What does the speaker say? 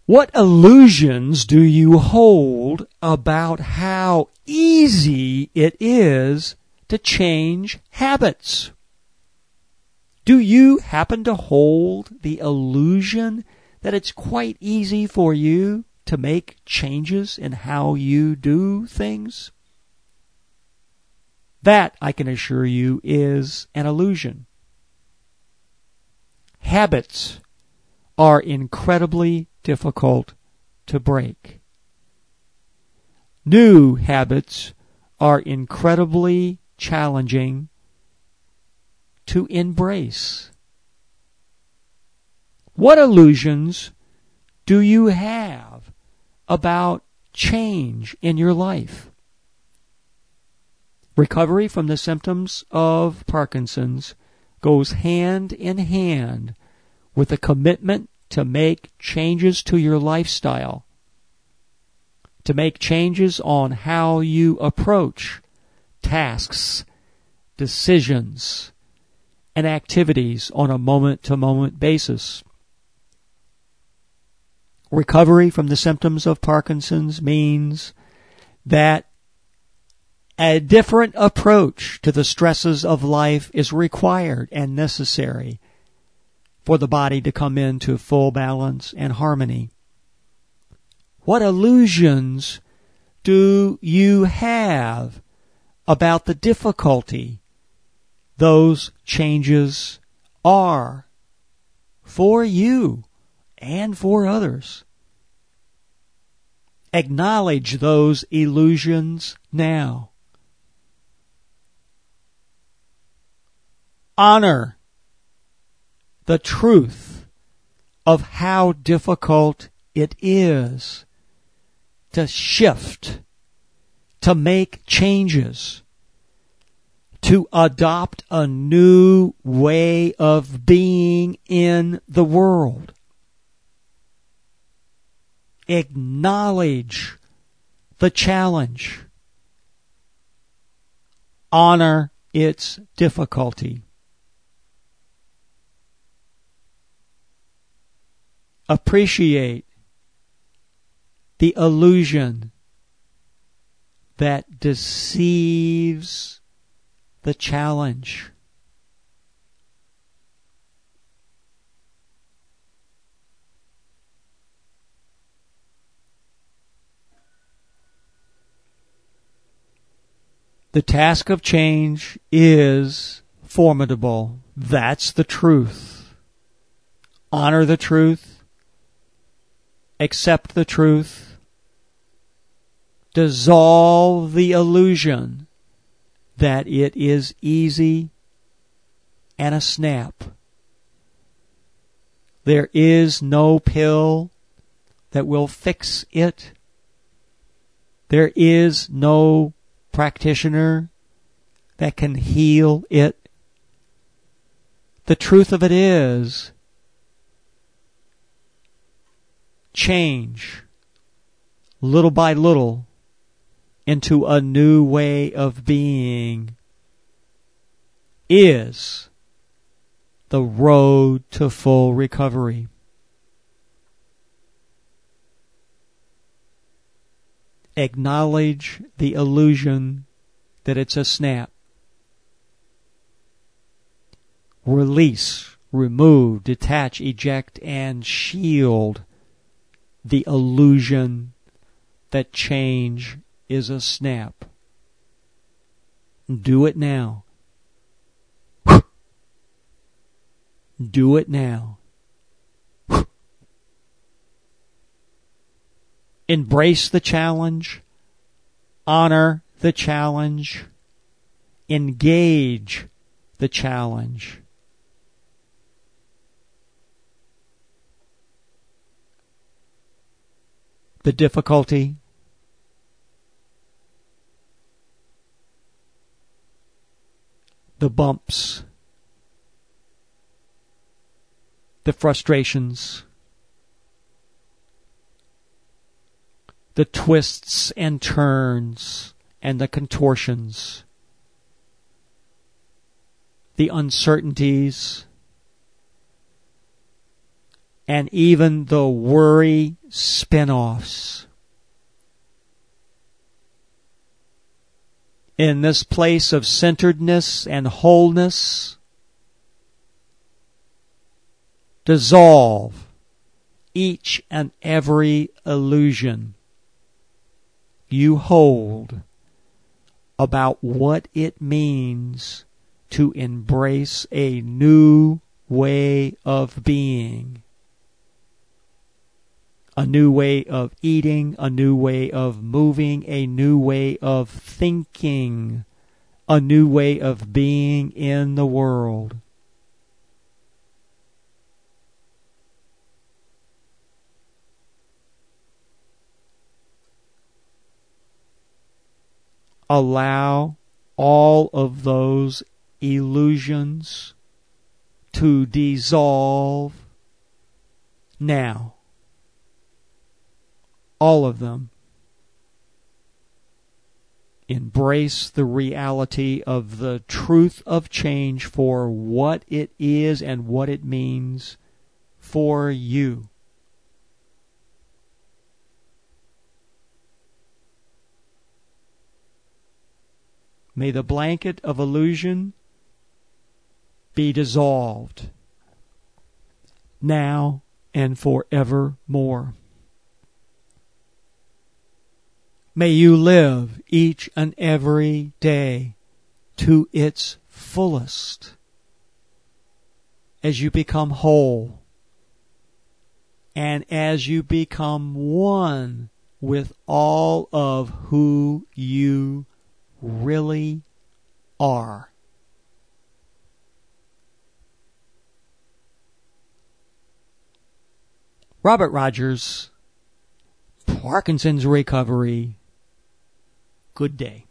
What illusions do you hold about how easy it is to change habits? Do you happen to hold the illusion that it's quite easy for you to make changes in how you do things? That, I can assure you, is an illusion. Habits are incredibly difficult to break. New habits are incredibly challenging to embrace. What illusions do you have about change in your life? Recovery from the symptoms of Parkinson's goes hand in hand with a commitment to make changes to your lifestyle, to make changes on how you approach tasks, decisions, and activities on a moment-to-moment basis. Recovery from the symptoms of Parkinson's means that a different approach to the stresses of life is required and necessary for the body to come into full balance and harmony. What illusions do you have about the difficulty those changes are for you and for others? Acknowledge those illusions now. Honor the truth of how difficult it is to shift, to make changes, to adopt a new way of being in the world. Acknowledge the challenge. Honor its difficulty. Appreciate the illusion that deceives the challenge. The task of change is formidable. That's the truth. Honor the truth. Accept the truth. Dissolve the illusion that it is easy and a snap. There is no pill that will fix it. There is no practitioner that can heal it. The truth of it is, change little by little into a new way of being is the road to full recovery. Acknowledge the illusion that it's a snap. Release, remove, detach, eject, and shield the illusion that change is a snap. Do it now. Do it now. Embrace the challenge. Honor the challenge. Engage the challenge. The difficulty, the bumps, the frustrations, the twists and turns and the contortions, the uncertainties, and even the worry spin-offs. In this place of centeredness and wholeness, dissolve each and every illusion you hold about what it means to embrace a new way of being. A new way of eating, a new way of moving, a new way of thinking, a new way of being in the world. Allow all of those illusions to dissolve now. All of them. Embrace the reality of the truth of change for what it is and what it means for you. May the blanket of illusion be dissolved now and forevermore. May you live each and every day to its fullest as you become whole and as you become one with all of who you really are. Robert Rogers, Parkinson's Recovery. Good day.